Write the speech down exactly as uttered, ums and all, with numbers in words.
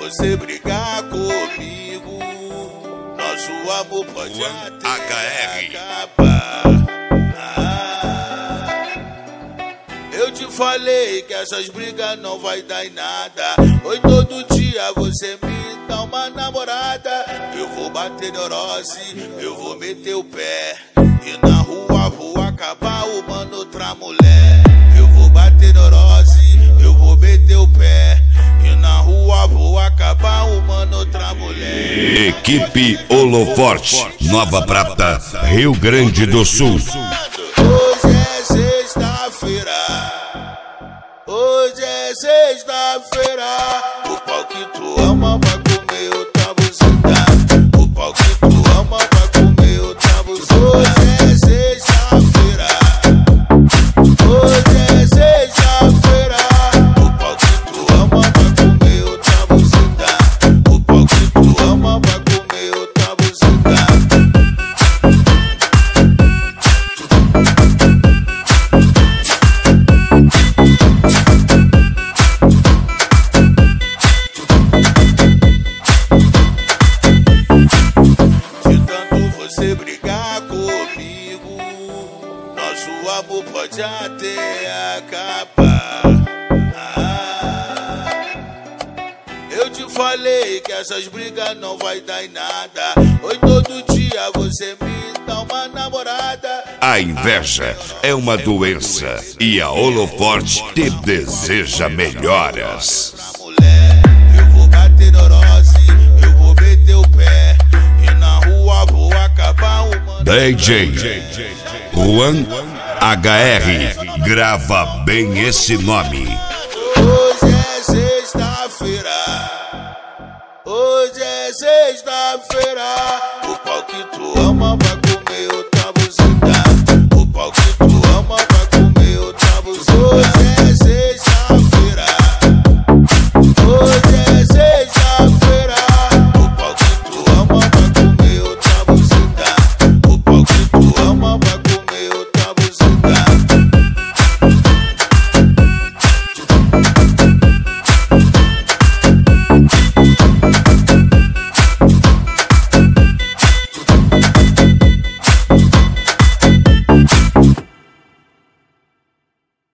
você brigar comigo, nosso amor pode até H R. acabar. Ah, eu te falei que essas brigas não vai dar em nada. Oi, todo dia você me dá uma namorada. Eu vou bater neurose, eu vou meter o pé, e na rua vou acabar arrumando outra mulher. Eu vou bater neurose, eu vou meter o pé, e na rua vou acabar arrumando outra mulher. Equipe Holoforte, Nova Prata, Rio Grande do Sul. Hoje é sexta-feira, hoje é sexta-feira. O pau que tu ama vai comer outra buceta. O pau que tu ama vai comer outra buceta. Hoje é sexta-feira, hoje é sexta-feira. O pau que tu ama vai comer outra buceta. O pau que tu ama vai comer outra buceta. Você brigar comigo, nosso amor pode até acabar. Ah, eu te falei que essas brigas não vai dar em nada. Oi, todo dia você me dá uma namorada. A inveja é uma doença e a Holoforte te deseja melhoras. Eu vou bater neurose, eu vou meter o pé, e na rua vou acabar uma. D J Juan H R, grava bem esse nome. Hoje é sexta-feira, hoje é sexta-feira.